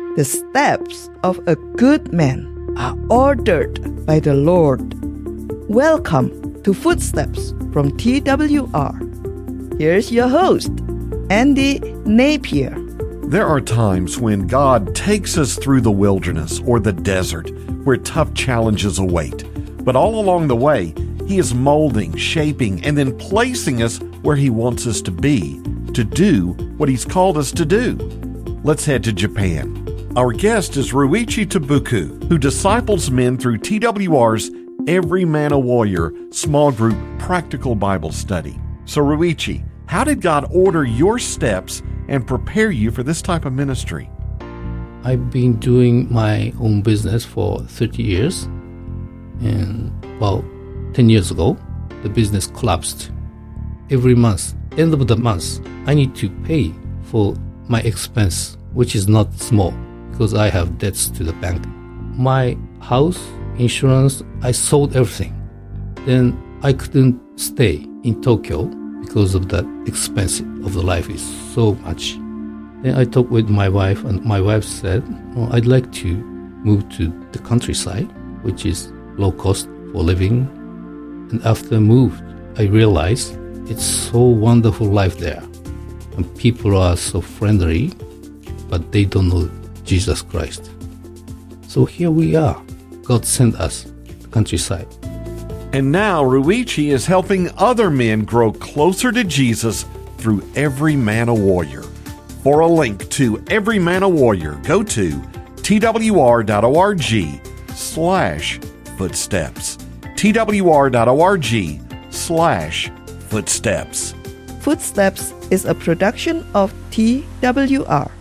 The steps of a good man are ordered by the Lord. Welcome to Footsteps from TWR. Here's your host, Andy Napier. There are times when God takes us through the wilderness or the desert where tough challenges await. But all along the way, He is molding, shaping, and then placing us where He wants us to be, to do what He's called us to do. Let's head to Japan. Our guest is Ruichi Tabuku, who disciples men through TWR's Every Man a Warrior small group practical Bible study. So Ruichi, how did God order your steps and prepare you for this type of ministry? I've been doing my own business for 30 years. And about 10 years ago, the business collapsed. Every month, end of the month, I need to pay for my expense, which is not small because I have debts to the bank. My house, insurance, I sold everything. Then I couldn't stay in Tokyo because of the expense of the life is so much. Then I talked with my wife, and my wife said, I'd like to move to the countryside, which is low cost for living. And after I moved, I realized it's so wonderful life there. And people are so friendly, but they don't know Jesus Christ. So here we are. God sent us to the countryside. And now Ruichi is helping other men grow closer to Jesus through Every Man a Warrior. For a link to Every Man a Warrior, go to twr.org/footsteps. twr.org/footsteps. Footsteps is a production of TWR.